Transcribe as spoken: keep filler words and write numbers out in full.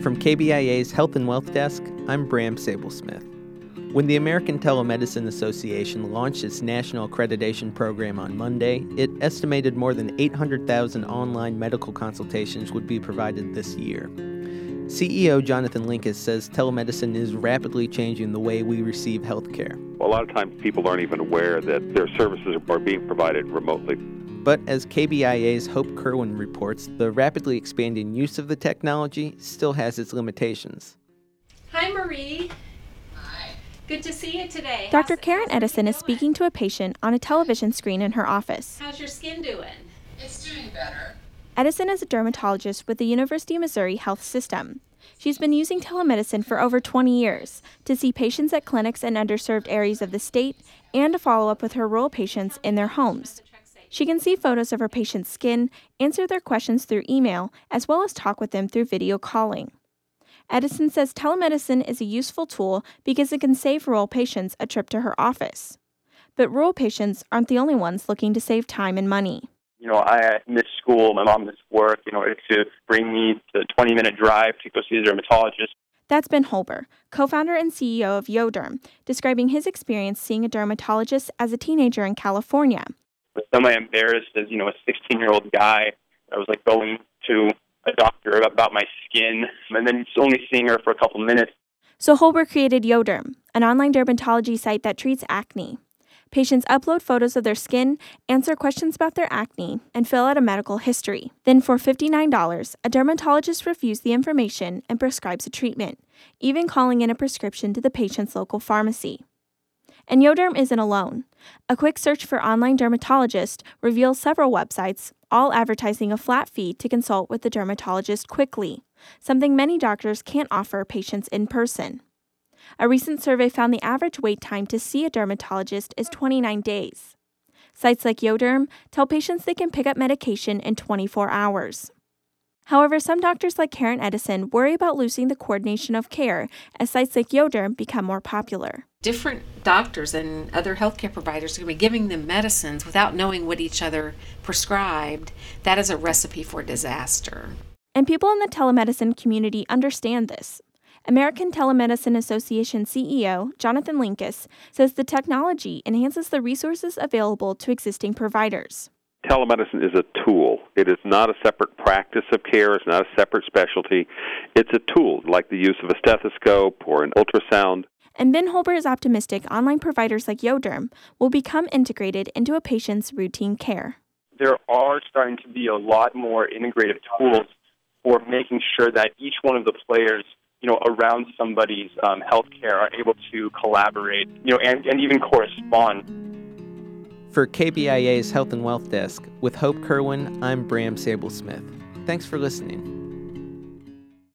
From K B I A's Health and Wealth Desk, I'm Bram Sablesmith. When the American Telemedicine Association launched its national accreditation program on Monday, it estimated more than eight hundred thousand online medical consultations would be provided this year. C E O Jonathan Linkus says telemedicine is rapidly changing the way we receive health care. A lot of times people aren't even aware that their services are being provided remotely. But as K B I A's Hope Kerwin reports, the rapidly expanding use of the technology still has its limitations. Hi, Marie. Hi. Good to see you today. Doctor Karen Edison is speaking to a patient on a television screen in her office. How's your skin doing? It's doing better. Edison is a dermatologist with the University of Missouri Health System. She's been using telemedicine for over twenty years to see patients at clinics in underserved areas of the state and to follow up with her rural patients in their homes. She can see photos of her patient's skin, answer their questions through email, as well as talk with them through video calling. Edison says telemedicine is a useful tool because it can save rural patients a trip to her office. But rural patients aren't the only ones looking to save time and money. You know, I missed school, my mom missed work in order to bring me the twenty-minute drive to go see a dermatologist. That's Ben Holber, co-founder and C E O of YoDerm, describing his experience seeing a dermatologist as a teenager in California. I was semi-embarrassed as, you know, a sixteen-year-old guy. I was, like, going to a doctor about my skin, and then just only seeing her for a couple minutes. So Holber created YoDerm, an online dermatology site that treats acne. Patients upload photos of their skin, answer questions about their acne, and fill out a medical history. Then for fifty-nine dollars, a dermatologist reviews the information and prescribes a treatment, even calling in a prescription to the patient's local pharmacy. And YoDerm isn't alone. A quick search for online dermatologist reveals several websites, all advertising a flat fee to consult with the dermatologist quickly, something many doctors can't offer patients in person. A recent survey found the average wait time to see a dermatologist is twenty-nine days. Sites like YoDerm tell patients they can pick up medication in twenty-four hours. However, some doctors like Karen Edison worry about losing the coordination of care as sites like YoDerm become more popular. Different doctors and other healthcare providers are going to be giving them medicines without knowing what each other prescribed. That is a recipe for disaster. And people in the telemedicine community understand this. American Telemedicine Association C E O Jonathan Linkus says the technology enhances the resources available to existing providers. Telemedicine is a tool. It is not a separate practice of care. It's not a separate specialty. It's a tool, like the use of a stethoscope or an ultrasound. And Ben Holber is optimistic online providers like YoDerm will become integrated into a patient's routine care. There are starting to be a lot more integrative tools for making sure that each one of the players, you know, around somebody's um, health care are able to collaborate, you know, and, and even correspond. For K B I A's Health and Wealth Desk, with Hope Kerwin, I'm Bram Sablesmith. Thanks for listening.